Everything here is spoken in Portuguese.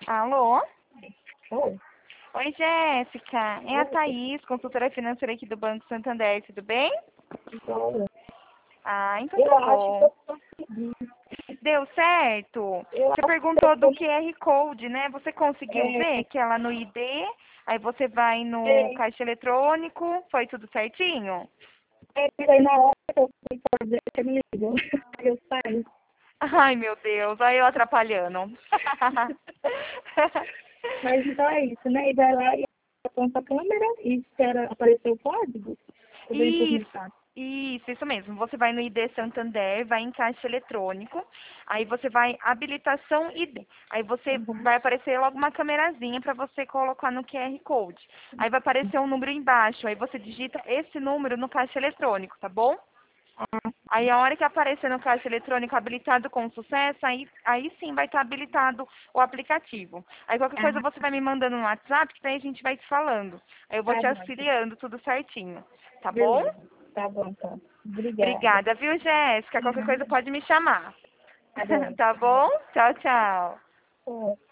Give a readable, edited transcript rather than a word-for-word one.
Alô? Oi. Oi, Jéssica. É a Oi, Thaís, consultora financeira aqui do Banco Santander, tudo bem? olha, Ah, então eu tá acho que bom. eu consegui. Deu certo? Eu Você acho que perguntou do eu QR Code, né? Você conseguiu ver que é lá no ID, aí você vai no consegui. caixa eletrônico, foi tudo certinho? Aí na hora que eu fui fazer, você me ligou. Aí eu saí. Ai, meu Deus, aí eu atrapalhando. Mas então é isso, né? E vai lá e aponta a câmera e espera aparecer o código. Eu venho por Isso, mensagem. isso mesmo. Você vai no ID Santander, vai em caixa eletrônico, aí você vai habilitação ID. Aí você Uhum. vai aparecer logo uma camerazinha para você colocar no QR Code. Aí vai aparecer um número embaixo, aí você digita esse número no caixa eletrônico, tá bom? Ah, Aí a hora que aparecer no caixa eletrônico habilitado com sucesso, aí sim vai estar habilitado o aplicativo. Aí qualquer coisa ah, você vai me mandando no WhatsApp, que daí a gente vai te falando. Aí eu vou tá te bom, então. auxiliando tudo certinho, tá bom? Beleza. Tá bom, então. Obrigada. Obrigada, viu, Jéssica? Qualquer coisa Uhum. pode me chamar. Tá bom. Tá bom? Tchau, tchau. Tchau.